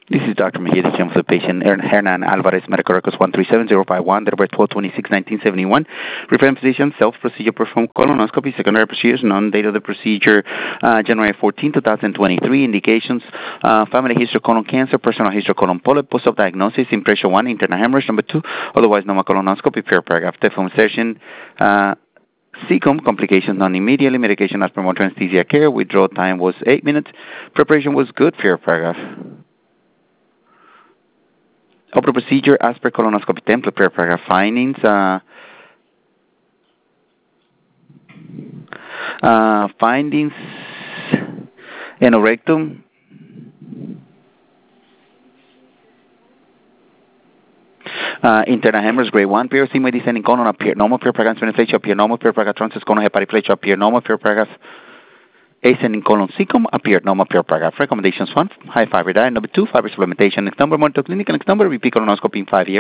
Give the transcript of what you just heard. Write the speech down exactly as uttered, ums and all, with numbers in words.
This is Doctor Mejia, the for the patient, Hernan Alvarez, medical records one three seven zero five one, date of birth twelve twenty-six nineteen seventy-one. Referring physician, self-procedure performed colonoscopy, secondary procedures, non-date of the procedure, uh, January fourteenth, twenty twenty-three. Indications, uh, family history of colon cancer, personal history of colon polyp, post-op diagnosis, impression one, internal hemorrhage, number two, otherwise normal colonoscopy, per paragraph. Telephone session, uh, C C O M, complications non-immediately, medication as per more anesthesia care, withdrawal time was eight minutes, preparation was good, fair paragraph. Open procedure as per colonoscopy template, per paragraph. Findings, uh, uh, findings, anorectum, Uh, internal hemorrhage grade one, periostigma descending colon appear normal, per paragraph transflexion appear normal, per paragraph transverse colon hepatiflexion appear normal, per paragraph ascending colon C C O M appeared normal, per paragraph. Recommendations one, high fiber diet. Number two, fiber supplementation. Next number, monitor clinical. Next number, repeat colonoscopy in five years.